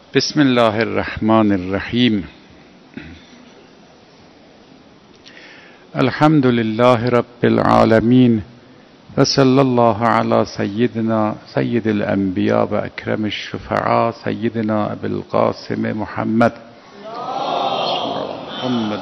بسم الله الرحمن الرحیم. الحمد لله رب العالمین و صلی الله علی سیدنا سید الانبیاء و اکرم الشفعاء سیدنا ابی القاسم محمد محمد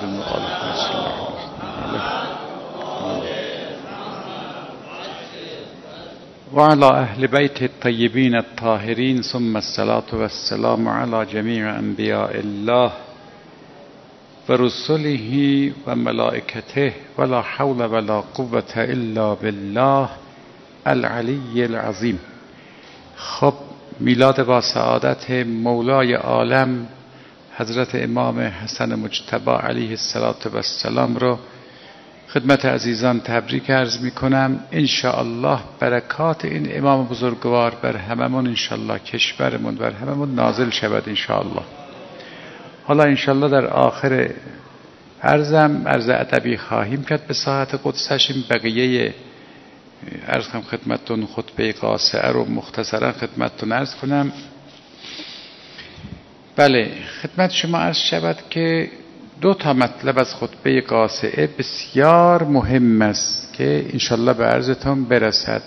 و علی اهل بیت الطیبین الطاهرین ثم الصلاة والسلام علی جمیع انبیاء الله و رسله و ملائکته ولا حول ولا قوة الا بالله العلی العظیم. خب، میلاد با سعادت مولای عالم حضرت امام حسن مجتبی علیه السلام رو خدمت عزیزان تبریک عرض می کنم. انشاءالله برکات این امام بزرگوار بر هممون، انشاءالله کشورمون بر هممون نازل شود انشاءالله. حالا انشاءالله در آخر عرض ادبی خواهیم کرد به ساعت قدسش. این بقیه عرض کنم خدمتتون خطبه قاصره رو مختصرا خدمتتون عرض کنم. بله، خدمت شما عرض شود که دو تا مطلب از خطبه قاصره بسیار مهم است که انشالله به عرضتون برسد،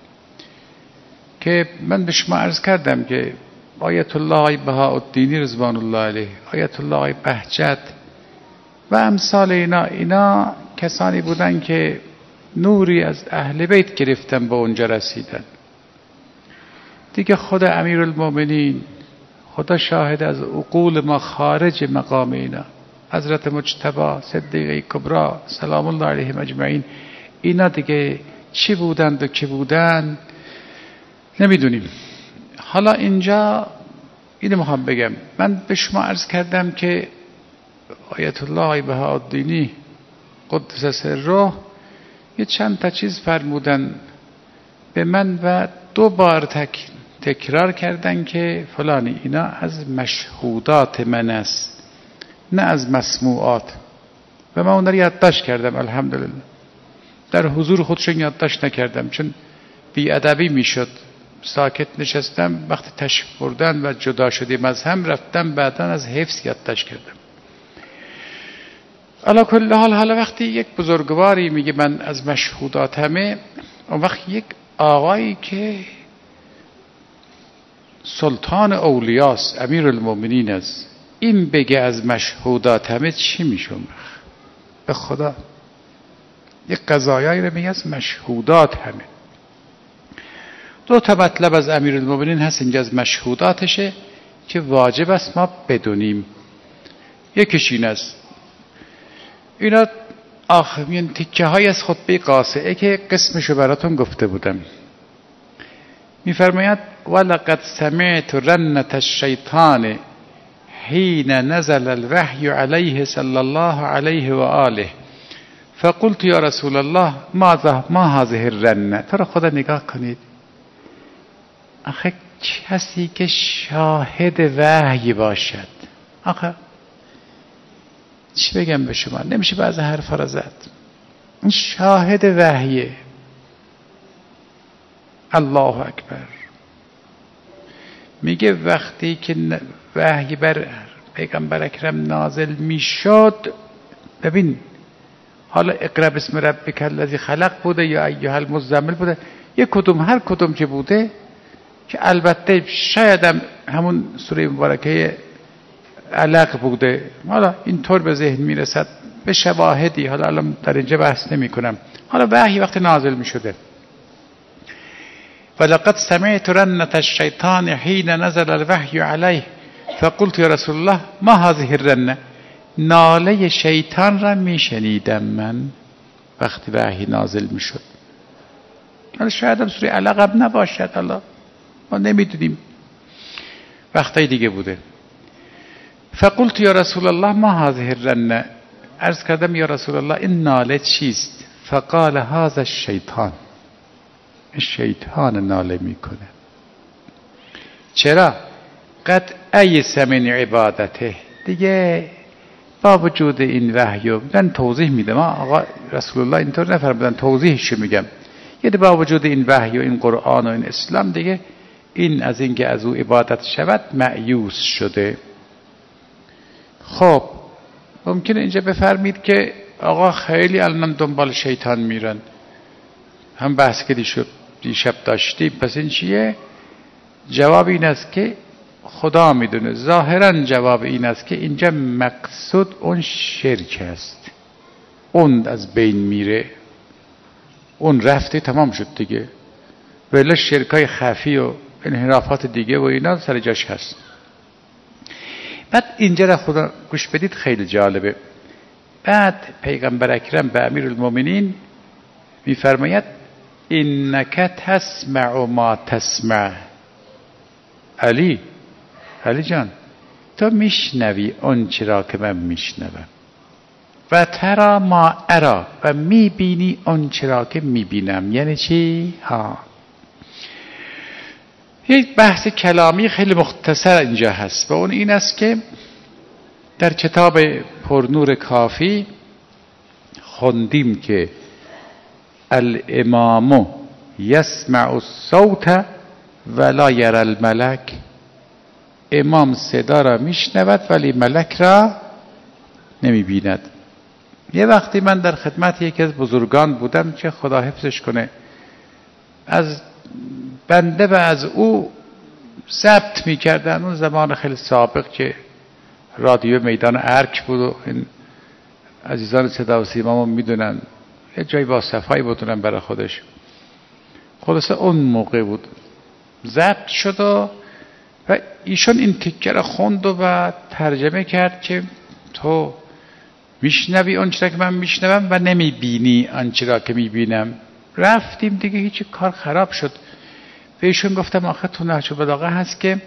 که من به شما عرض کردم که آیت الله بهاءالدینی رضوان الله علیه، آیت الله بهجت و امثال اینا کسانی بودن که نوری از اهل بیت گرفتن به اونجا رسیدن دیگه. خود امیرالمومنین، خدا شاهد، از عقول ما خارج مقام اینا، حضرت مجتبی صدیقه کبری سلام الله علیهم اجمعین، اینا دیگه چی بودند و کی بودند نمیدونیم. حالا اینجا اینو میخوام بگم. من به شما عرض کردم که آیت الله بهاءالدینی قدس سره یه چند تا چیز فرمودن به من و دو بار تکرار کردن که فلانی اینا از مشهودات من است نه از مسموعات، و من اون رو یادداشت کردم. الحمدلله در حضور خودشون یادداشت نکردم چون بی‌ادبی میشد. ساکت نشستم، وقتی تشریف بردن و جدا شدیم از هم رفتم بعدا از حفظ یادداشت کردم. علی کل حال، حالا وقتی یک بزرگواری میگه من از مشهوداتمه، اون وقت یک آقایی که سلطان اولیاست، امیرالمومنین است، این بگه از مشهودات همه چی میشون؟ به خدا یک قضایایی رو میگه از مشهودات همه. دو تا مطلب از امیرالمومنین هست اینجا از مشهوداتشه که واجب است ما بدونیم. یکیش این است، اینا آخرین تیکه های از خطبه قاصره که قسمشو براتون گفته بودم. میفرماید ولقد سمعت رنة الشیطان حين نزل الوحي عليه صلى الله عليه وآله فقلت يا رسول الله ما هذه الرنة. تو را خدا نگاه کنید، آخه کسی که شاهد وحی باشد، آخه چی بگم به شما، نمیشه بعض حرفا را زد. این شاهد وحیه. الله اکبر. میگه وقتی که وحی بر پیغمبر اکرم نازل میشد، ببین حالا اقرا بسم ربک الذی خلق بوده یا ایها المزمل بوده، یک کدوم هر کدوم که بوده، که البته شاید همون سوره مبارکه علق بوده، حالا اینطور به ذهن میرسد به شواهدی، حالا الان در اینجا بحث نمی کنم. حالا وحی وقتی نازل میشده، ولقد سمعت رنة الشیطان حين نزل الوحی علیه فقلت یا رسول الله ما هذه الرنة. ناله شیطان را میشنیدم من وقتی وحی نازل میشد. حالا شاید هم سوره علق نباشد، حالا ما نمیدونیم، وقتای دیگه بوده. فقلت یا رسول الله ما هذه الرنة. عرض کردم یا رسول الله این ناله چیست؟ فقال هذا الشیطان. شیطان ناله میکنه. چرا؟ قد ایس من عبادته. دیگه با وجود این وحی، من توضیح میدم، آقا رسول الله اینطور نفرمودن، توضیحش میگم. یعنی با وجود این وحی و این قرآن و این اسلام دیگه این از اینکه از او عبادت شود مأیوس شده. خب ممکنه اینجا بفرمید که آقا خیلی الان دنبال شیطان میرن، هم بحث که دیشب داشتیم. پس این چیه؟ جواب این است که خدا میدونه. ظاهرا جواب این است که اینجا مقصود اون شرک است، اون از بین میره، اون رفته تمام شد دیگه. ولی شرکای خفی و انحرافات دیگه و اینا سر جاش هست. بعد اینجا را خدا گوش بدید، خیلی جالبه. بعد پیغمبر اکرم به امیرالمومنین میفرماید انک تسمع ما تسمع. علی جان تو میشنوی اون چرا که من میشنوم، و ترا ما ارا، و میبینی اون چرا که میبینم. یعنی چی؟ یک بحث کلامی خیلی مختصر اینجا هست و اون این است که در کتاب پرنور کافی خوندیم که الامام یسمع الصوت ولا یری الملک. امام صدا را میشنود ولی ملک را نمیبیند. یه وقتی من در خدمت یکی از بزرگان بودم که خدا حفظش کنه، از بنده و از او ضبط میکردن. اون زمان خیلی سابق که رادیو میدان ارک بود و این عزیزان صدا و سیما میدونن، یه جایی با صفایی بودونن برای خودش. خلاصه اون موقع بود ضبط شد و ایشون این تیکه را خوند و ترجمه کرد که تو میشنوی اون چرا که من میشنوم و نمیبینی آن چرا که میبینم. رفتیم دیگه، هیچ کار خراب شد. به ایشون گفتم آخه تو نهج البلاغه هست که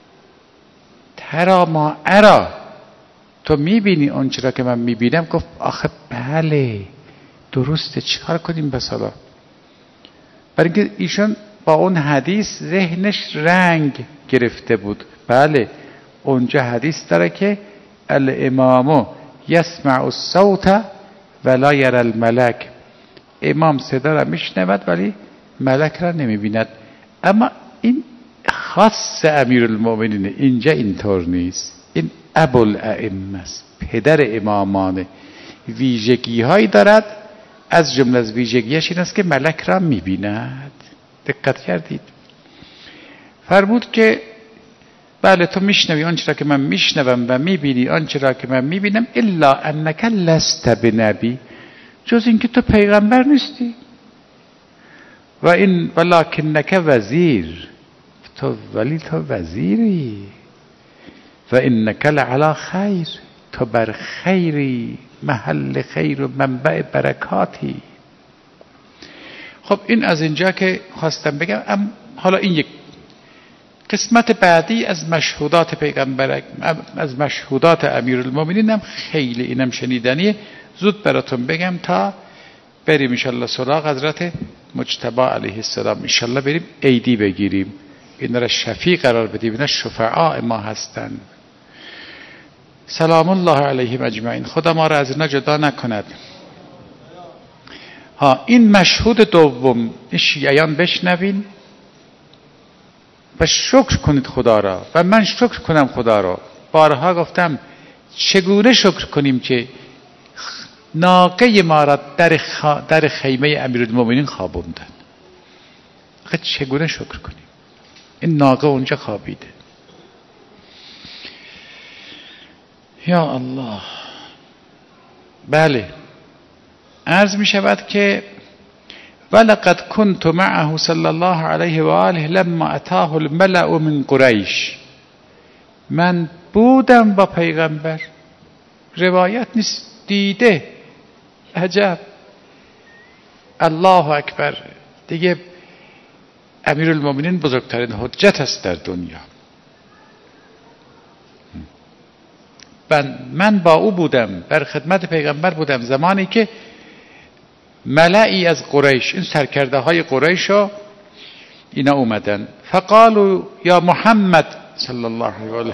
ترا ما ارا، تو میبینی اون چرا که من میبینم. گفت آخه بله درسته، چیکار کنیم بس حالا؟ برای اینکه ایشون با اون حدیث ذهنش رنگ گرفته بود. بله اونجا حدیث داره که الامام یسمع الصوت ولا یری الملک، امام صدا را میشنود ولی ملک را نمیبیند. اما این خاص امیرالمومنین، اینجا اینطور نیست. این ابوالائمه است، پدر امامان، ویژگی هایی دارد. از جمله از ویژگیش این است که ملک را میبیند. دقت کردید؟ فرمود که بله تو میشنوی آنچه را که من میشنوم و میبینی آنچه را که من میبینم، الا انک لست بنبی، جز اینکه تو پیغمبر نیستی. و این ولکنک وزیر، ولی تو وزیری. و انک لعلی خیر، تو بر خیری، محل خیر و منبع برکاتی. خب این از اینجا که خواستم بگم. حالا این یک قسمت بعدی از مشهودات پیغمبر، از مشهودات امیرالمومنین هم خیلی اینم شنیدنیه. زود براتون بگم تا بریم انشالله سراغ حضرت مجتبی علیه السلام. انشالله بریم عیدی بگیریم، اینا را شفیع قرار بدیم، اینا شفعاء ما هستن. سلام الله علیهم اجمعین. خدا ما را از اینا جدا نکند. این مشهود دوم، این شیعیان بشنوین و شکر کنید خدا را و من شکر کنم خدا را. بارها گفتم چگونه شکر کنیم که ناقه ما را در خیمه امیرالمومنین خوابوندن. چگونه شکر کنیم؟ این ناقه اونجا خوابیده. یا الله. بله عرض می شود که ولقد كنت معه صلی الله علیه و آله لما اتاه الملأ من قریش. من بودم با پیغمبر، روایت نیست، دیده. عجب. الله اکبر. دیگه امیرالمومنین بزرگترین حجت است در دنیا. من با او بودم، در خدمت پیغمبر بودم زمانی که ملئی از قریش، این سرکرده های قریش ها اینا اومدن. فقالوا یا محمد صلی الله علیه و آله.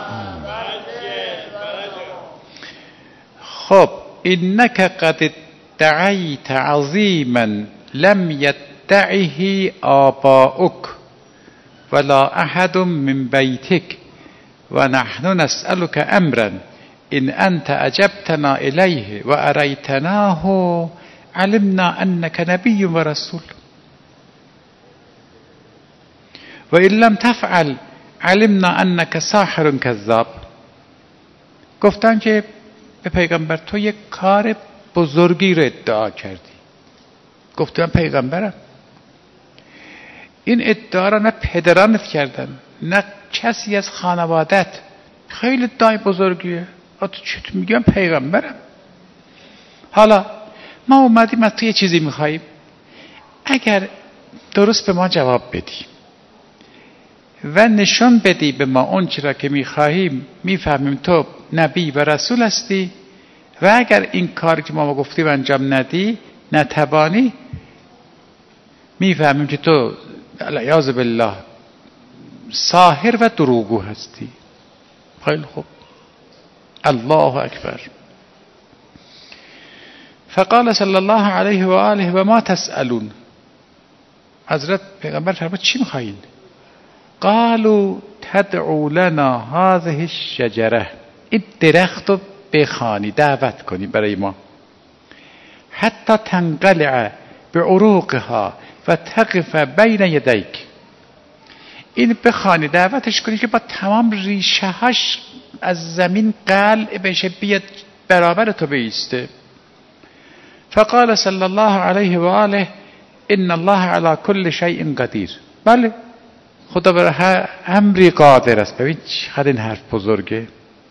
خب اینک قد ادعیت عظیما لم یدعه آباؤک ولا احد من بیتک و نحن نسألك امرا ان انت اجبتنا الیه و اریتناه علمنا انك نبی و رسول و ان لم تفعل علمنا انك ساحر کذاب. گفتن که به پیغمبر تو یک کار بزرگی رو ادعا کردی. گفتم پیغمبرم. این ادعا را نه پدرانت کردن نه کسی از خانوادت. خیلی ادعای بزرگیه. تو چطور میگم پیغمبرم؟ حالا ما اومدیم از تو یه چیزی میخواییم، اگر درست به ما جواب بدی و نشون بدی به ما اون چرا که میخواهیم، میفهمیم تو نبی و رسول هستی، و اگر این کاری که ما گفتیم انجام ندی، نتوانی، میفهمیم که تو العیاذ بالله ساحر و دروغگو هستی. خیلی خوب. الله اکبر. فقال صلی الله علیه و آله و ما تسألون. حضرت پیغمبر فرمود چی میخواین؟ قالوا تدعو لنا هذه الشجره. این درخت رو بخوانی، دعوت کنی برای ما. حتی تنقلع بعروقها و تقف بین یدیک. این بخوانی، دعوتش کنی که با تمام ریشه هاش از زمین قلع بشه، بیاد برابر تو بیسته. فقال صلی الله علیه و آله ان الله علی کل شیء قدیر. بله، خدا بر هر امری قادر است. ببین چقدر این حرف بزرگه.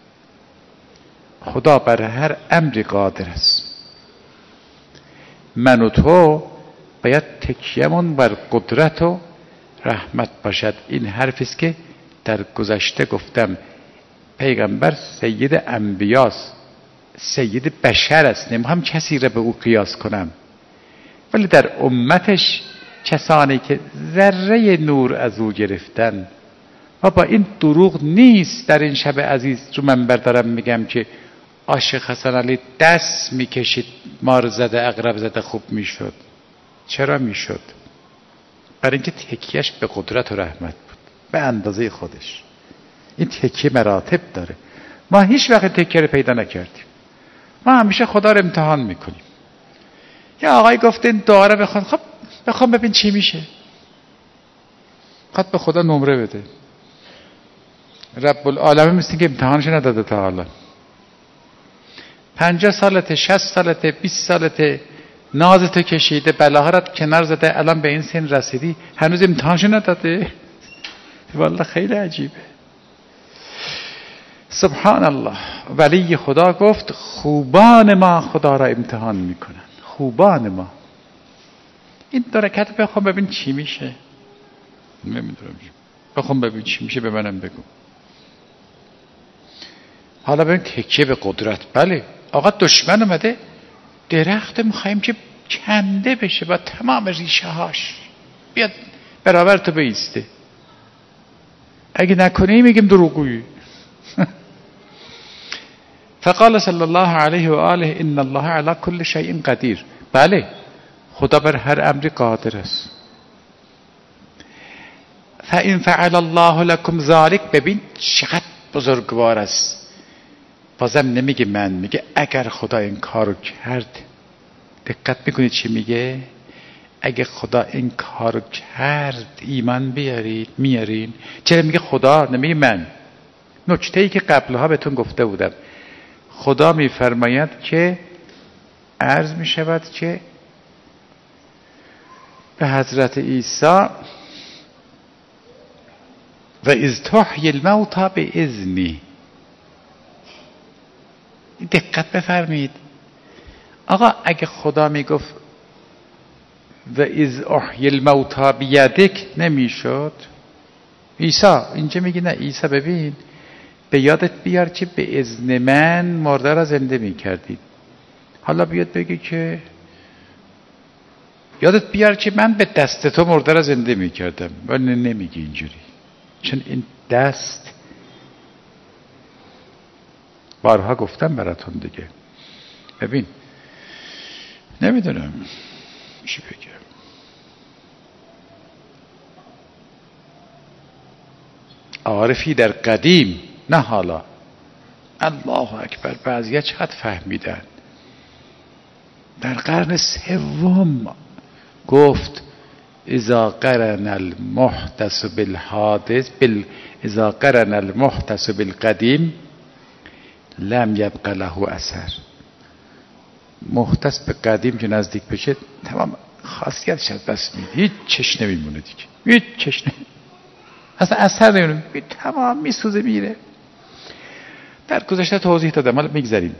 خدا بر هر امری قادر است. من و تو باید تکیه‌مون بر قدرت و رحمت باشد. این حرفی است که در گذشته گفتم. پیغمبر سید انبیاست، سید بشر است. نمیخوام کسی را به او قیاس کنم، ولی در امتش کسانی که ذره نور از او گرفتن. و با این دروغ نیست. در این شب عزیز رو منبر دارم میگم که عاشق حسن علی دست میکشید، مار زده عقرب زده خوب میشد. چرا میشد؟ برای اینکه تکیهش به قدرت و رحمت بود، به اندازه خودش. این تکیه مراتب داره. ما هیچ وقت تکیه رو پیدا نکردیم. ما همیشه خدا رو امتحان میکنیم. یا آقای گفته این دعا رو بخوان، خب بخوام ببین چی میشه. خود به خدا نمره بده. رب العالمین مثل که امتحانش نداده تا حالا. 50 سالته، 60 سالته، 20 سالته نازتو کشیده، بلاها را کنار زده، الان به این سن رسیدی هنوز امتحانش نداده. والله خیلی عجیبه. سبحان الله. ولی خدا گفت خوبان ما خدا را امتحان میکنن. خوبان ما. این دو رکعت بخوام ببین چی میشه. نمیدونم، بخوام ببین چی میشه، به منم بگو. حالا ببین تکیه به قدرت. بله آقا دشمن اومده، درخت میخوایم که کنده بشه با تمام ریشه هاش، بیاد برابر تو بیسته. اگه نکنی میگیم دروغگویی. فقال صلی الله علیه و آله ان الله علی کل شیء قدیر. بله خدا بر هر امری قادر است. فإن فعل الله لكم ذلك. ببین چقدر بزرگوار است. بازم نمیگه من، میگه اگر خدا این کارو کرد. دقت میکنید چی میگه؟ اگه خدا این کارو کرد ایمان بیارید، میارین. چرا میگه خدا، نمیگه من؟ نکته‌ای که قبلها بهتون گفته بودم، خدا میفرماید که عرض میشود که به حضرت عیسی و اذ تحیی الموتی باذنی. دقت بفرمایید. آقا اگه خدا میگفت و اذ احیی الموتی بیدک نمیشد؟ عیسی اینجا میگه نه. عیسی ببین به یادت بیار که به اذن من مرده را زنده میکردید. حالا بیاد بگی که یادت بیار که من به دست تو مرده را زنده میکردم. ولی نمیگه اینجوری، چون این دست بارها گفتم براتون دیگه. ببین نمیدونم چی بگم. عارفی در قدیم، نه حالا، الله اکبر، بعضیا چقدر فهمیدن. در قرن سوم گفت اذا قرن المحدث بالحادث اذا قرن المحدث بالقدیم لم یبق له اثر. محدث به قدیم که نزدیک بشه تمام خاصیتش از دست میده، هیچ چش نمیمونه دیگه، هیچ چش نمیمونه، اصلا اثر نمیمونه، تمام میسوزه میره. در گذشته توضیح دادم، حالا میگذریم.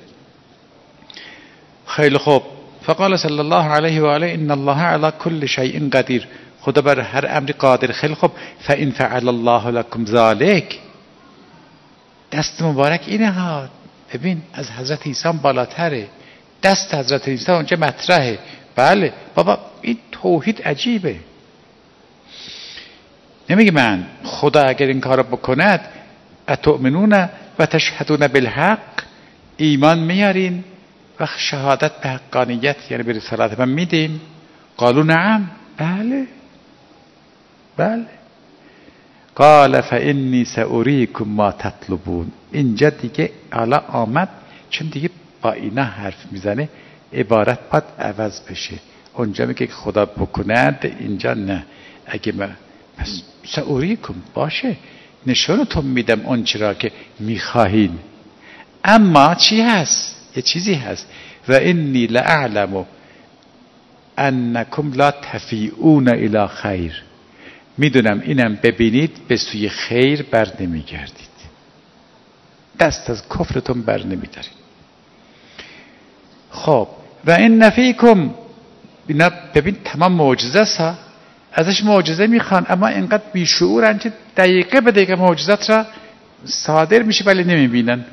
خیلی خوب. فقال صلی الله علیه و آله ان الله علی کل شیء قدیر. خدا بر هر امری قادر. خیلی خوب. فان فعل الله لكم ذلك. دست مبارک اینه ها. ببین از حضرت عیسی بالاتره، دست حضرت عیسی اونجا مطرحه. بله بابا این توحید عجیبه. نمیگه من خدا اگر این کارو بکند اتؤمنون و تشهدون بالحق، ایمان میارین و شهادت به حقانیت یعنی به رسالت من میدیم؟ قالوا نعم. بله بله. قال فانی ساریکم ما تطلبون. اینجا دیگه حالا آمد، چون دیگه با اینا حرف میزنه عبارت باید عوض بشه. اونجا میگه که خدا بکند، اینجا نه. اگه من پس ساریکم باشه، نشونتون میدم اون چرا که میخواهین. اما چی هست؟ یه چیزی هست. و انی لأعلم انکم لا تفیئون الی خیر. میدونم اینم ببینید به سوی خیر بر نمیگردید، دست از کفرتون بر نمیدارید. خب و این فیکم، اینا ببین تمام معجزه است، ازش معجزه میخوان، اما اینقدر بیشعورن که دقیقه به دقیقه معجزات را صادر میشه ولی نمیبینن.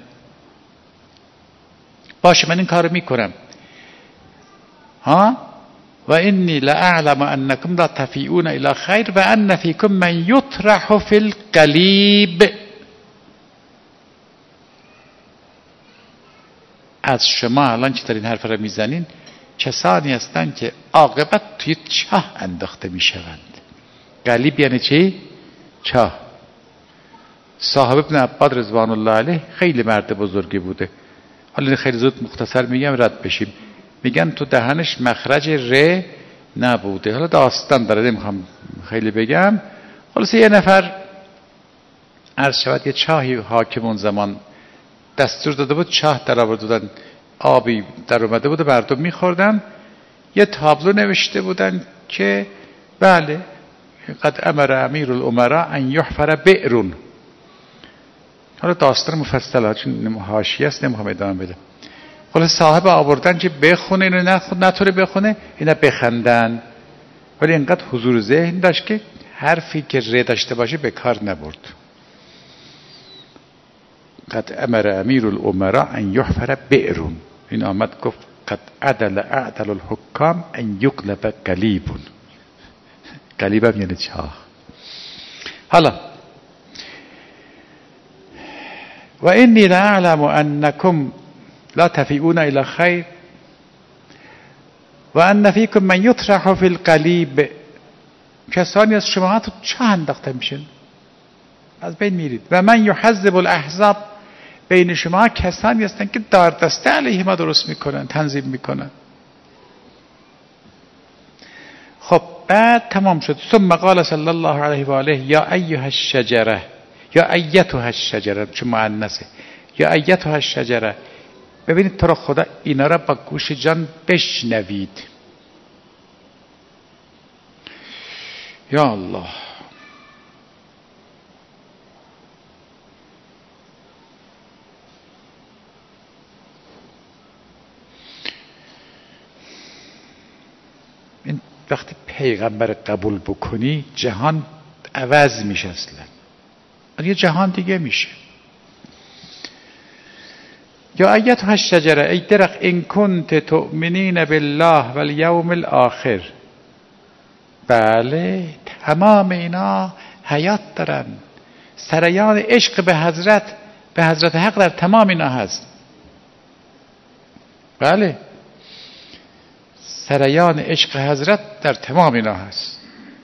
باشه من این کارو میکنم ها. و انی لأعلم انکم لا تفیئون الی خیر و ان فیکم من یطرح فی القلیب. از شما الان که دارین حرف را میزنین کسانی هستند که عاقبت توی چاه انداخته میشوند. قلیب یعنی چی؟ چاه. صاحب ابن عباد رضوان الله علیه خیلی مرد بزرگی بوده. حالا خیلی زود مختصر میگم رد بشیم. میگن تو دهنش مخرج ر نبوده. حالا داستان داره نمیخوام خیلی بگم. خلاصه یه نفر عرض شود یه چاهی حاکم اون زمان دستور داده بود چاه در آورده بودن، آبی در اومده بود، مردم میخوردن. یه تابلو نوشته بودن که بله قد امر امیر الامراء ان یحفر بئر. حالا داستان مفصله چون حاشیه است نمیخوام ادامه بدم. خلاص صاحب آوردن که بخونه اینو نتونه بخونه، اینا بخندن، ولی اینقدر حضور ذهن داشت که حرفی که ر داشته باشه به کار نبرد. قد امر امیر الامراء ان یحفر بئر. این آمد گفت قد عدل الحکام ان یقلب قلیب. قلیب هم یعنی چاه. حالا و انی لأعلم انکم لا تفیئون الی خیر و ان فیکم من یطرح فی القلیب. کسانی از شما تو چاه انداخته میشن، از بین میرید. و من یحزب الاحزاب. بین شما کسانی هستن که دار دسته علیه ما درست میکنن، تنظیم میکنن. خب بعد تمام شد. ثم قال صلی الله علیه و آله یا ایها الشجره، یا ایتها الشجره، چون مؤنثه، یا ایتها الشجره. ببینید تو را خدا اینا را با گوش جان بشنوید. یا الله. این وقتی پیغمبر قبول بکنی جهان عوض میشه، اصلا یه جهان دیگه میشه. یا ایتها الشجره ای درخت ان کنت تؤمنین بالله والیوم الاخر. بله تمام اینا حیات دارن. سریان عشق به حضرت حق در تمام اینا هست. بله سریان عشق حضرت در تمام اینا هست.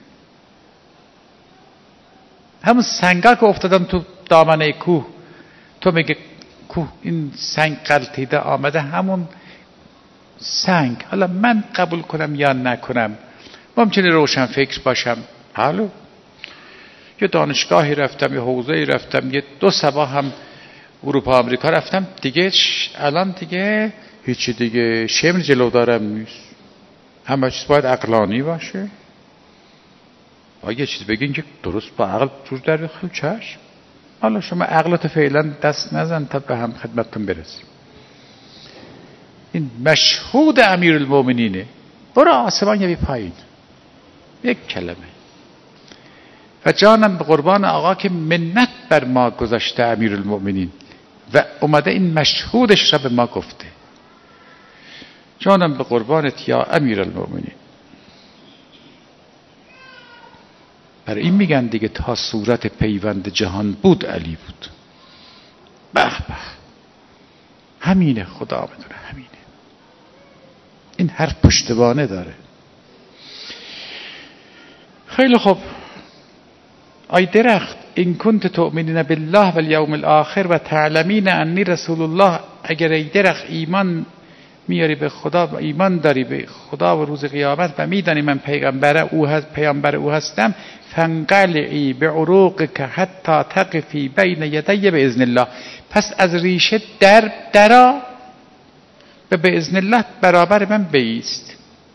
همون سنگا که افتادن تو دامنه کوه، تو میگه کوه این سنگ غلطیده آمده، همون سنگ حالا من قبول کنم یا نکنم، ممکنه روشن فکر باشم، حالا یه دانشگاهی رفتم، یه حوزه‌ای رفتم، یه 2 سبا هم اروپا آمریکا رفتم، دیگه الان دیگه هیچی دیگه شمر جلو دارم نیست، همه چیز باید عقلانی باشه. باید یه چیز بگین که درست با عقل جور در بخواه، چشم، حالا شما عقلت فعلا دست نزن تا به هم خدمتتون برسیم. این مشهود امیرالمومنینه، برو آسمان یا بی پایین، یک کلمه. و جانم به قربان آقا که منت بر ما گذاشته امیرالمومنین و اومده این مشهودش را به ما گفته. جانم به قربانت یا امیرالمومنین. برای این میگن دیگه تا صورت پیوند جهان بود علی بود. به به، همینه، خدا میدونه همینه. این هر پشتوانه داره. خیلی خوب. ای درخت، این کنت تؤمنین بالله و الیوم الاخر و تعلمین انی رسول الله، اگر ای درخت ایمان میاری به خدا و ایمان داری به خدا و روز قیامت و میدانی من پیامبر او هستم، فانقلعی بعروقک حتی تقفی بین یدی باذن الله، پس از ریشه درا و باذن الله برابر من بایست.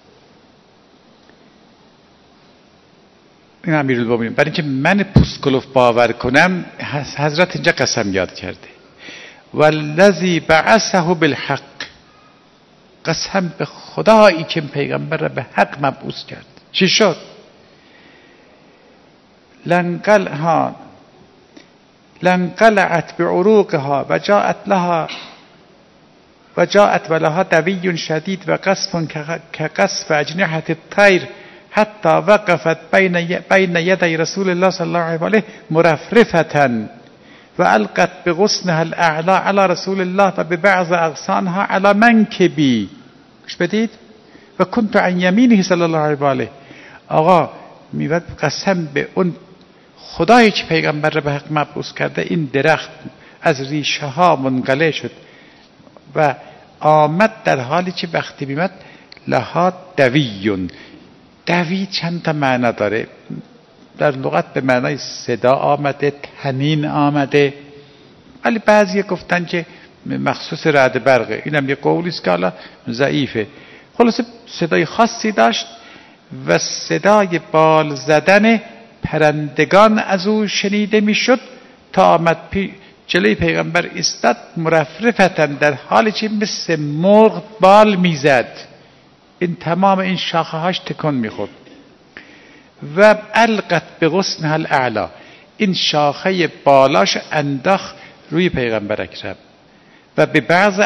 این امیرالمومنین، برای اینکه من پوسکلوف باور کنم، حضرت اینجا قسم یاد کرده، والذی بعثه بالحق، قسم به خدایی که پیغمبر را به حق مبعوث کرد. چی شد؟ لنقلعت بعروقها و جاءت ولها دوی شدید و قصف كقصف اجنحة الطير حتی وقفت بین یدی رسول الله صلی الله علیه و آله مرفرفة و القت بغصنها الاعلا على رسول الله و ببعض اغصانها على منکبی. گوش بدید. و کنت عن یمینه صلی الله علیه و آله. آقا میگه قسم به اون خدایی که پیغمبر را به حق مبعوث کرده، این درخت از ریشه ها منقلع شد و آمد در حالی که وقتی میمد لها دویون. دوی چند تا معنا داره. در لغت به معنای صدا آمده، طنین آمده، ولی بعضی گفتن که مخصوص رعد برقه. اینم یه قولی است که حالا ضعیفه. خلاصه صدای خاصی داشت و صدای بال زدن پرندگان از او شنیده میشد تا آمد جلوی پیغمبر ایستاد مرفرفتن، در حالی که مثل مرغ بال میزد. این تمام این شاخه هاش تکان میخورد. و القت بغصنها الاعلا، این شاخه بالاش انداخت روی پیغمبر اکرم و به بعض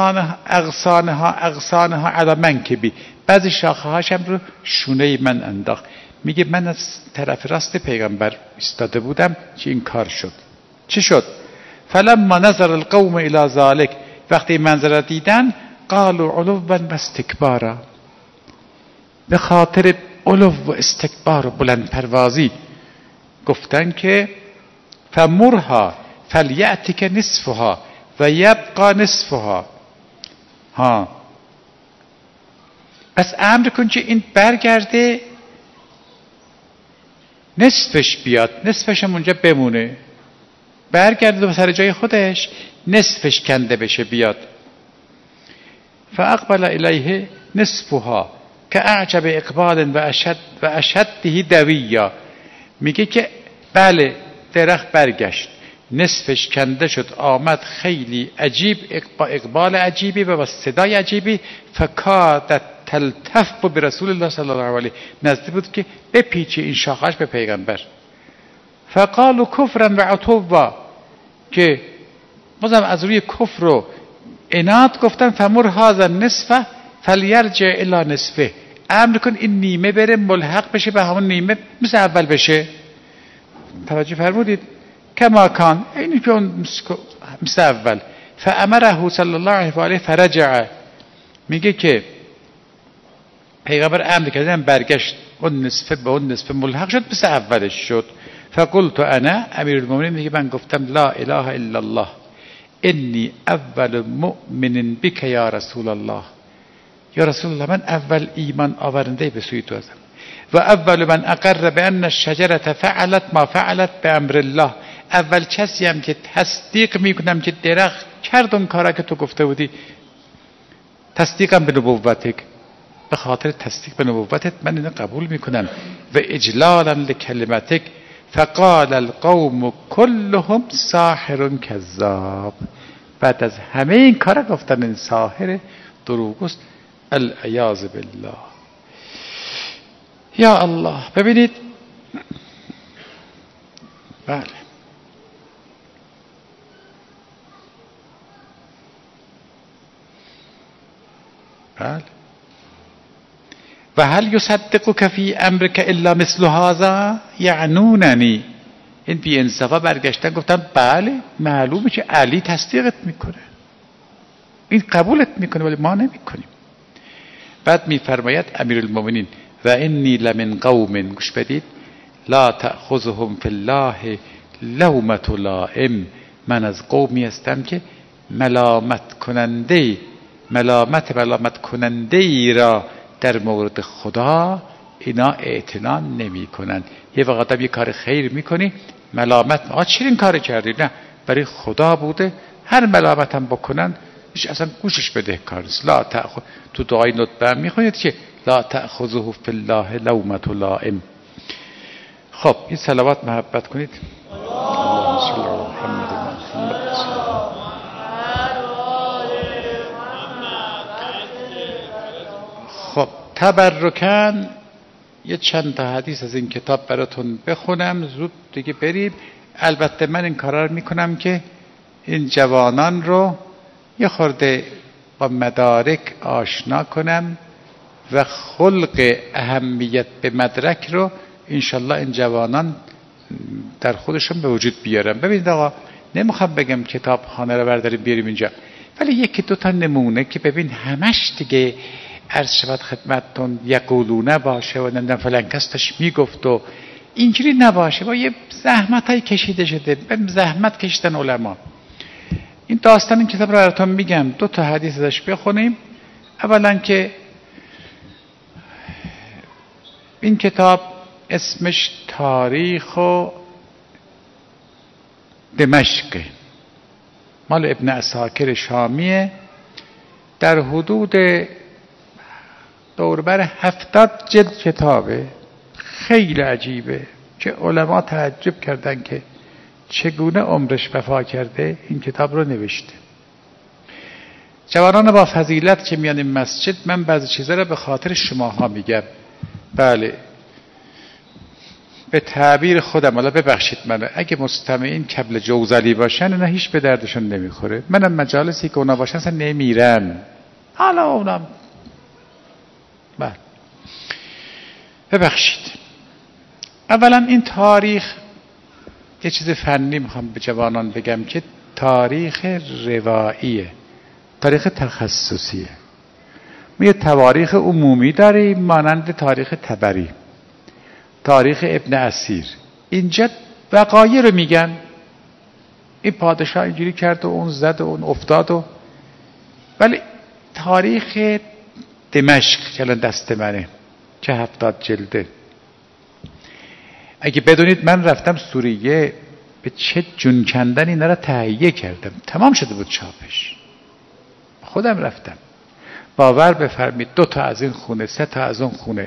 اغصانها علی منکبی، بعضی شاخه هاش هم رو شونه من انداخت. میگه من از طرف راست پیغمبر ایستاده بودم که این کار شد. چی شد؟ فلما نظر القوم الى ذلك، وقتی منظره دیدن، قالوا علوا و استکبارا، به خاطر علو و استکبار و بلند پروازی گفتن که فمرها فلیأتک نصفها و یبقى نصفها. پس امر کن که این برگرده نصفش بیاد، نصفش هم اونجا بمونه، برگرده به سر جای خودش، نصفش کنده بشه بیاد. فاقبل الیه نصفها که اعجب اقبال و اشده دویا. میگه که بله درخت برگشت، نصفش کنده شد، آمد خیلی عجیب، اقبال عجیبی و صدای عجیبی. فکادت تلتف برسول الله صلی الله علیه، نزدیک بود که بپیچه این شاخش به پیغمبر. فقالوا کفرا و عتوا، که بازم از روی کفر و عناد گفتن فمر هذا النصف فلیرجع الی نصفه، امر کن این نیمه بره ملحق بشه به همون نیمه، مثل اول بشه. توجه فرمودید؟ کما کان، اینی که مثل اول. فامره صلی الله علیه و آله فرجع، میگه که پیغمبر امر کردن برگشت، اون نصفه به اون نصفه ملحق شد، مثل اولش شد. فقلت انا، امیرالمومنین میگه من گفتم لا اله الا الله انی اول مؤمن بک یا رسول الله، یا رسول الله من اول ایمان آورنده به سوی تو هستم. و اول من اقر بان الشجره فعلت ما فعلت بامر الله، اول کسی هم که تصدیق میکنم که درخت کرد اون کارا که تو گفته بودی. تصدیقم به نبوتک، به خاطر تصدیق به نبوتت من اینو قبول میکنم. و اجلالا لکلمتک فقال القوم كلهم ساحر کذاب، بعد از همه این کارا گفتن این ساحر دروغگوست. العیاذ بالله. یا الله. ببینید بله بله. و هل یصدقک فی امرک الا مثل هذا یعنوننی، این بی انصافا برگشتن گفتن بله معلومه که علی تصدیقت میکنه، این قبولت میکنه ولی ما نمیکنیم. بعد میفرماید امیرالمومنین و انی لمن قوم، گوش بدید، لا تأخذهم فی الله لومة لائم، من از قومی هستم که ملامت کننده ای را در مورد خدا اینا اعتنا نمی کنن. یه وقت یه کار خیر میکنی ملامت، چرا این کار کردی؟ نه، برای خدا بوده، هر ملامت هم بکنن اصلا گوشش بده کار نیست. لا تأخذ، تو دعای ندبه میخونید که لا تأخذه فی الله لومة لائم. خب این صلوات محبت کنید. اللهم صل علی محمد و محمد. خب تبرکن یه چند تا حدیث از این کتاب براتون بخونم زود دیگه بریم. البته من این کارا رو میکنم که این جوانان رو یه خورده با مدارک آشنا کنم و خلق اهمیت به مدرک رو انشالله این جوانان در خودشون به وجود بیارم. ببینید آقا، نمیخوام بگم کتابخانه رو برداریم بیاریم اینجا، ولی یکی دو تا نمونه که ببین همش دیگه عرض شود خدمتتون یقولونه باشه و نمیدونم فلان کس داشت میگفت و اینجوری نباشه. با یه زحمت های کشیده شده، زحمت کشیدن علما. این داستان این کتاب رو براتون میگم، دو تا حدیث ازش بخونیم. اولا که این کتاب اسمش تاریخ و دمشق، مال ابن عساکر شامیه، در حدود دوربر 70 جلد کتابه. خیلی عجیبه که علما تعجب کردن که چگونه عمرش وفا کرده این کتاب رو نوشته. جوانان با فضیلت که میان این مسجد، من بعضی چیزا رو به خاطر شماها میگم. بله به تعبیر خودم، حالا ببخشید منو، اگه مستمعین کبل جوزلی باشن نه هیچ به دردشون نمیخوره. منم مجالسی که اونا باشن اصلا نمیرن. حالا اونم بله ببخشید. اولا این تاریخ یه چیز فنی میخوام به جوانان بگم که تاریخ رواییه، تاریخ تخصصیه. ما یه تواریخ عمومی داریم مانند تاریخ طبری، تاریخ ابن اسیر. اینجا وقایع رو میگن، این پادشاه اینجوری کرد و اون زد و اون افتاد و. ولی تاریخ دمشق که الان دست منه که 70 جلده، اگه بدونید من رفتم سوریه به چه جون کندن اینا را تهیه کردم، تمام شده بود چاپش، خودم رفتم. باور بفرمید 2 تا از این خونه 3 تا از اون خونه،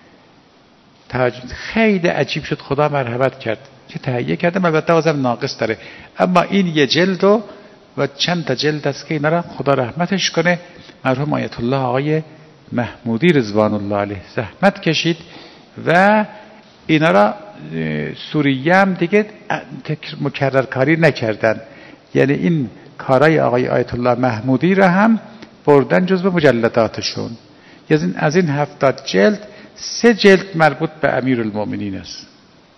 خیلی عجیب شد. خدا مرحمت کرد که تهیه کردم. البته بازم ناقص داره، اما این یه جلد و چند تا جلد است که اینا را خدا رحمتش کنه مرحوم آیت الله آقای محمودی رضوان الله علیه زحمت کشید و اینا را سوریه هم دیگه مکرر کاری نکردن. یعنی این کارای آقای آیت الله محمودی را هم بردن جزو مجلداتشون. از این 70 جلد 3 جلد مربوط به امیرالمومنین است،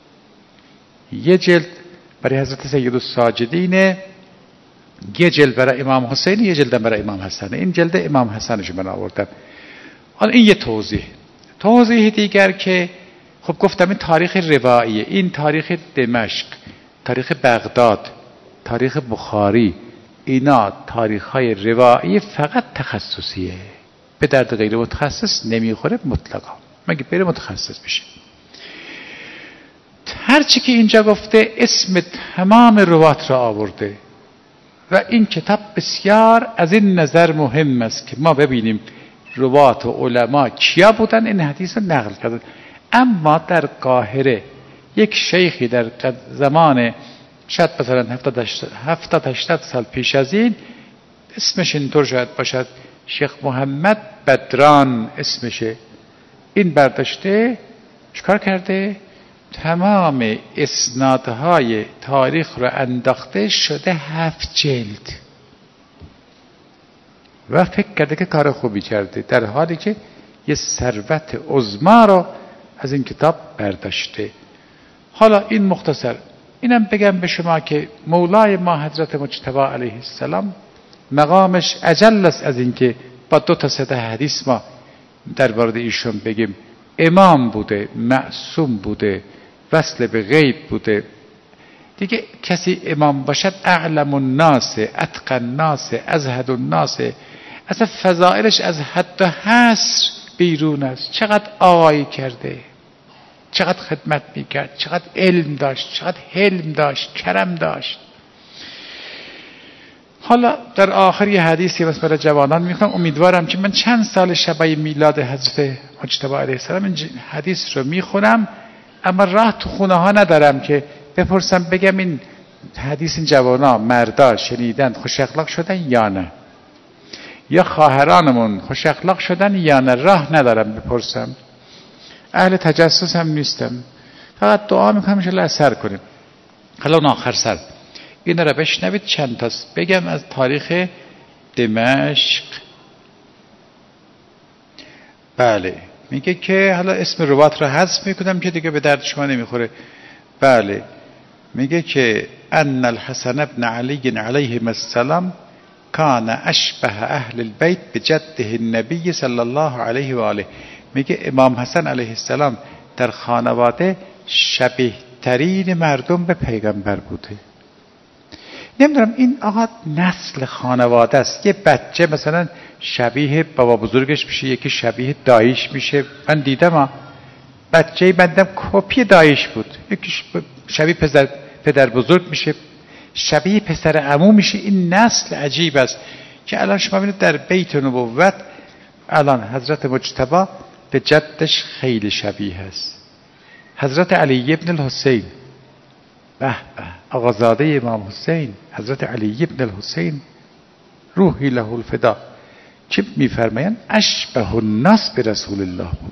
1 جلد برای حضرت سید الساجدین، 1 جلد برای امام حسین، 1 جلد برای امام حسن. این جلد امام حسنش من آوردم. حالا این یه توضیح. توضیح دیگر که خب گفتم این تاریخ رواییه، این تاریخ دمشق، تاریخ بغداد، تاریخ بخاری، اینا تاریخ‌های روایی فقط تخصصیه، به درد غیر متخصص نمیخوره مطلقا، مگه بره متخصص بشه. هرچی که اینجا گفته اسم تمام روات را آورده و این کتاب بسیار از این نظر مهم است که ما ببینیم روات و علما کیا بودن این حدیث رو نقل کردن. اما در قاهره یک شیخی در زمان شاید مثلا 70-80 سال پیش از این، اسمش اینطور شاید باشد، شیخ محمد بدران اسمشه، این برداشته چکار کرده؟ تمام اسنادهای تاریخ رو انداخته شده 7 جلد و فکر کرده که کار خوبی کرده، در حالی که یه ثروت عظما رو از این کتاب برداشته. حالا این مختصر اینم بگم به شما که مولای ما حضرت مجتبی علیه السلام مقامش اجل است از این که با 2 تا 3 حدیث ما در مورد ایشون بگیم. امام بوده، معصوم بوده، وصل به غیب بوده. دیگه کسی امام باشد اعلم الناس، اتقى الناس، ازهد الناس، اصلا فضائلش از حد و حصر بیرون است. چقدر آقایی کرده، چقدر خدمت میکرد، چقدر علم داشت، چقدر حلم داشت، کرم داشت. حالا در آخر یه حدیثی واسه برای جوانان میخوام، امیدوارم که من چند سال شبای میلاد حضرت مجتبی علیه السلام این حدیث رو میخونم، اما راه تو خونه ها ندارم که بپرسم بگم این حدیث این جوانا مردا شنیدن خوش اخلاق شدن یا نه، یا خواهرانمون خوش اخلاق شدن یا نه، راه ندارم بپرسم، اهل تجسس هم نیستم، فقط دعا میکنم ان شاءالله اثر کنیم. حالا اون آخر سر اینا رو بشنوید، چند تاست بگم از تاریخ دمشق. بله میگه که حالا اسم روات را حذف میکنم که دیگه به درد شما نمیخوره. بله میگه که ان الحسن ابن علی علیه السلام کان اشبه اهل البیت بجده النبی صلی الله علیه و آله. میگه امام حسن علیه السلام در خانواده شبیه ترین مردم به پیغمبر بوده. نمیدونم این آقا نسل خانواده است، یه بچه مثلا شبیه بابا بزرگش میشه، یکی شبیه داییش میشه. من دیدم بچه بندم کپی داییش بود، یکی شبیه پدر بزرگ میشه، شبیه پسر عمو میشه. این نسل عجیب است که الان شما ببینید در بیت نبوت الان حضرت مجتبی به جدش خیلی شبیه است. حضرت علی ابن الحسین، به به آقازاده امام حسین، حضرت علی ابن الحسین روحی له الفدا، چه میفرمایند؟ اشبه الناس به رسول الله بود،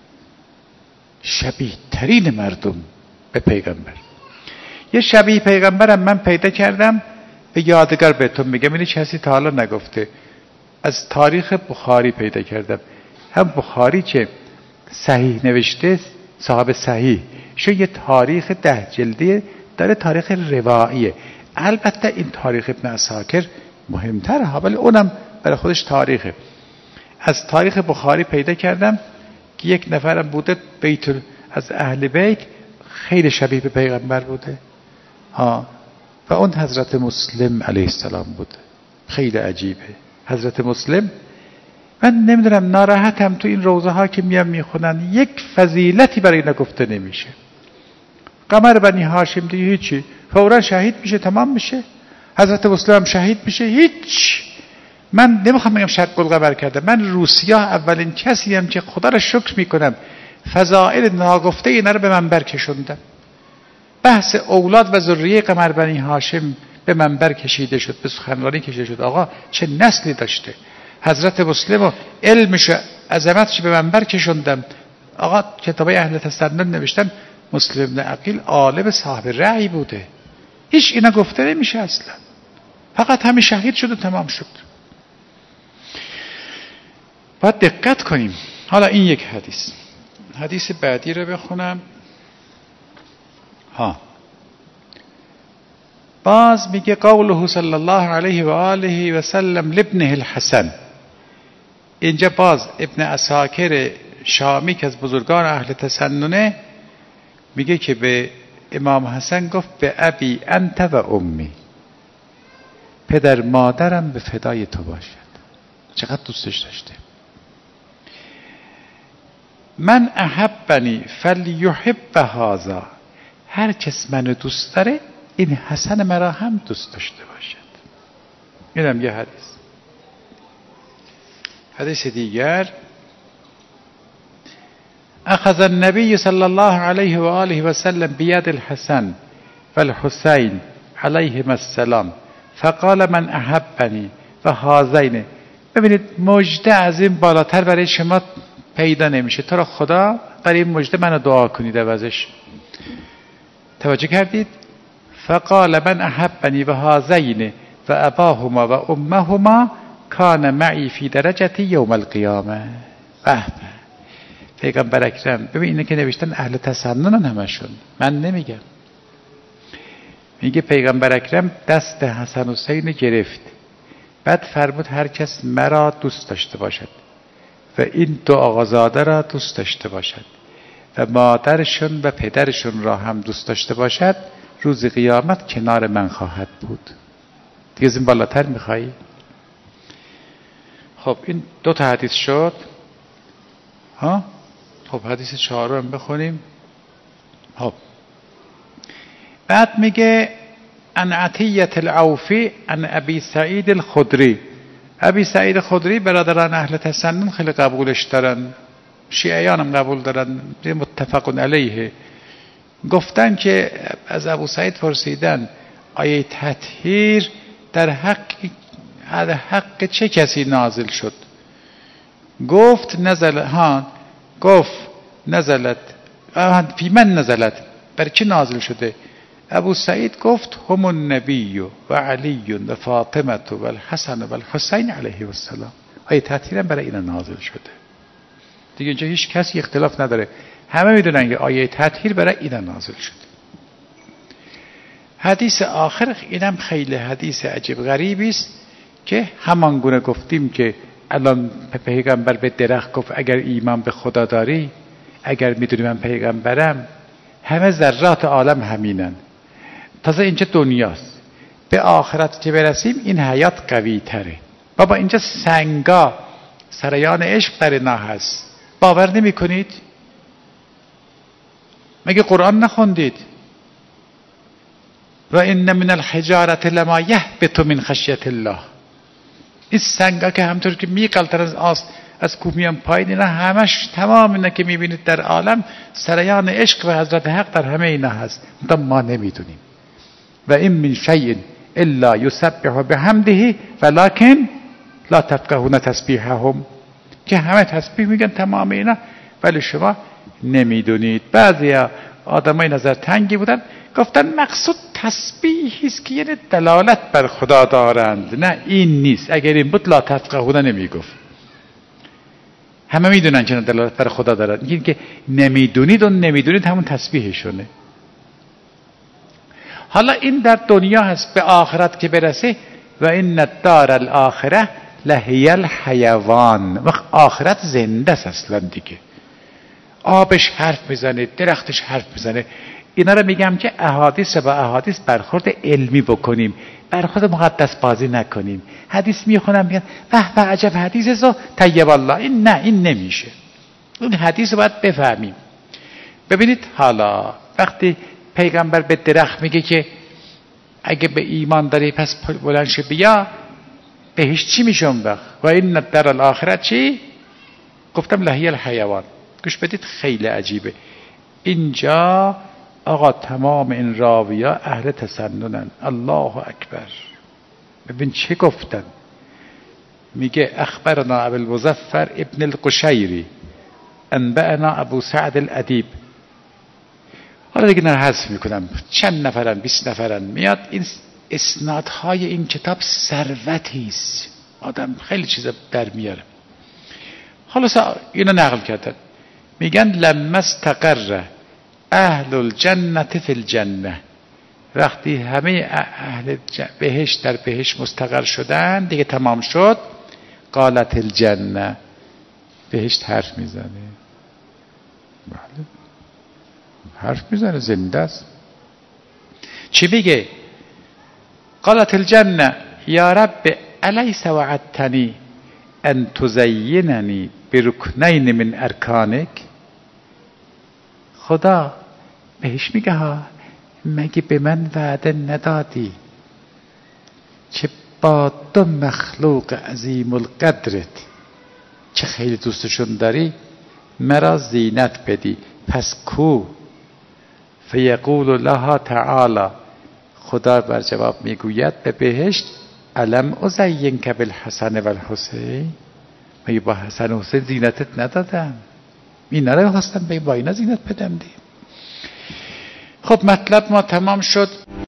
شبیه ترین مردم به پیغمبر. یه شبیه پیغمبرم من پیدا کردم، به یادگار بهتون میگم، اینی کسی تا حالا نگفته. از تاریخ بخاری پیدا کردم، هم بخاری که صحیح نوشته، صاحب صحیح شو، یه تاریخ 10 جلدی داره، تاریخ رواییه. البته این تاریخ ابن عساکر مهمتره، ولی اونم برای خودش تاریخه. از تاریخ بخاری پیدا کردم که یک نفرم بوده از اهل بیت خیلی شبیه به پیغمبر بوده و اون حضرت مسلم علیه السلام بوده. خیلی عجیبه حضرت مسلم. من نمیدونم ناراحتم تو این روزه ها که میام میخونن یک فضیلتی برای اینا گفته نمیشه. قمر بنی هاشم دیگه هیچی، فورا شهید میشه، تمام میشه. حضرت مسلم هم شهید میشه، هیچ. من نمیخوام بگم شق القمر کرده، من روسیا اولین کسی هم که خدا را شکر میکنم فضائل ناگفته اینا رو به منبر کشوندم. بحث اولاد و ذریه قمر بنی هاشم به منبر کشیده شد، به سخنرانی کشیده شد. آقا چه نسلی داشته. حضرت مسلم و علمش عظمتش به منبر کشوندم. آقا کتابای اهل تسنن نوشتن مسلم بن عقیل عالم صاحب رأی بوده. هیچ اینا گفته نمیشه اصلا، فقط همین شهید شد و تمام شد. باید دقت کنیم. حالا این یک حدیث بعدی رو بخونم. باز میگه قوله صلی الله علیه و آله و سلم لابنه الحسن. اینجا باز ابن عساکر شامی که از بزرگان اهل تسننه میگه که به امام حسن گفت به ابی انت و امی، پدر مادرم به فدای تو باشد. چقدر دوستش داشته. من احبنی فلیحب هذا، هر کس منو دوست داره این حسن مرا هم دوست داشته باشد. اینم یه حدیث. حدیث دیگر، اخذ النبی صلی الله علیه و آله و سلم بید الحسن والحسین علیهما السلام فقال من احبنی و هذین. ببینید مژده از این بالاتر برای شما پیدا نمیشه. تو را خدا برای این مژده منو دعا کنید عوضش. توجه کردید؟ فقال من احبنی و هذین و اباهما و امهما کان معی فی درجتی یوم القیامه. پیغمبر اکرم، ببین اینه که نوشتن اهل تسننن همشون، من نمیگم. میگه پیغمبر اکرم دست حسن و حسین گرفت، بعد فرمود هر کس مرا دوست داشته باشد و این دو آقازاده را دوست داشته باشد و مادرشون و پدرشون را هم دوست داشته باشد، روز قیامت کنار من خواهد بود. دیگه از این بالاتر میخوایی؟ خب این دو تا حدیث شد. خب حدیث چهارم بخونیم. خب بعد میگه ان عطیة العوفی ان ابی سعید الخدری. ابی سعید خدری برادران اهل تسنن خیلی قبولش دارن، شیعیان هم قبول دارن، متفق علیه. گفتن که از ابو سعید پرسیدن آیه تطهیر در حق چه کسی نازل شد؟ گفت نزلت فی من نزلت، بر کی نازل شده؟ ابو سعید گفت هم النبی و علی و فاطمه و الحسن و الحسین علیه السلام. آیه تطهیر برای اینا نازل شده. دیگه اینجا هیچ کسی اختلاف نداره، همه میدونن که آیه تطهیر برای اینا نازل شده. حدیث آخر اینم خیلی حدیث عجیب غریبی است که همان گونه گفتیم که الان پیغمبر به درخت گفت اگر ایمان به خدا داری، اگر میدونی من پیغمبرم، همه ذرات عالم همینن. تازه اینجا دنیاست، به آخرت که برسیم این حیات قوی تره. بابا اینجا سنگا سریان عشق در اینا هست، باور نمی کنید؟ مگه قرآن نخوندید؟ و ان من الحجارة لما یهبط من خشیة الله. این سنگا که همطور که میقلتر از کوه میان پایین، اینا همش تمام اینا که میبینید در عالم سریان عشق و حضرت حق در همه اینا هست، ما نمیدونیم. و این من شیء الا یسبح بحمده ولکن لا تفقهون تسبیحهم، که همه تسبیح میگن تمام اینا ولی شما نمیدونید. بعضی آدمای نظر تنگی بودن گفتن مقصود تسبیحی است که یعنی دلالت بر خدا دارند. نه این نیست، اگر این بود لا تفقهون نمیگفت. همه میدونن که دلالت بر خدا دارند، این که نمیدونید و نمیدونید همون تسبیحشونه. حالا این در دنیا هست، به آخرت که برسه و این الدار الاخره لهی الحیوان، وقت آخرت زنده است اصلا دیگه. آبش حرف میزنه، درختش حرف میزنه. اینا رو میگم که احادیث با احادیث برخورد علمی بکنیم، برخورد مقدس بازی نکنیم. حدیث میخونم میگن به عجب حدیث رو طیب الله، این نه، این نمیشه. اون حدیث رو باید بفهمیم. ببینید حالا وقتی پیغمبر به درخت میگه که اگه به ایمان داری پس بلند شو بیا، بهش چی میشه اون وقت؟ و این در الاخرت چی؟ گفتم لهی الحیوان. گوش بدید خیلی عجیبه. اینجا آقا تمام این راویا اهل تسننن. الله اکبر. ببین چه گفتن. میگه اخبرنا ابو المظفر ابن القشیری انبأنا ابو سعد الادیب. حالا دیگه نه حذف میکنم، چند نفرن، 20 نفرن میاد. این اسنادهای این کتاب ثروتی است، آدم خیلی چیزا در میاره. حالا اینو نقل کردن، میگن لما استقر اهل الجنه فی الجنه، وقتی همه اهل بهشت در بهشت مستقر شدن دیگه تمام شد، قالت الجنه، بهشت حرف میزنه. بله حرف میزنه، زنده است. چی بگه؟ قالت الجنه یا رب الیس وعدتنی ان تزیننی برکنین من ارکانک. خدا بهش میگه ها مگه به من وعده ندادی که با دو مخلوق عظیم القدرت که خیلی دوستشون داری مرا زینت بدی؟ پس کو؟ فیقول لها تعالی، خدا بر جواب میگوید به بهشت الم ازینک بالحسن والحسین، مگه با حسن و حسین زینتت ندادم؟ اینا رو خواستم با اینا زینت بدم دی. خب مطلب ما تمام شد.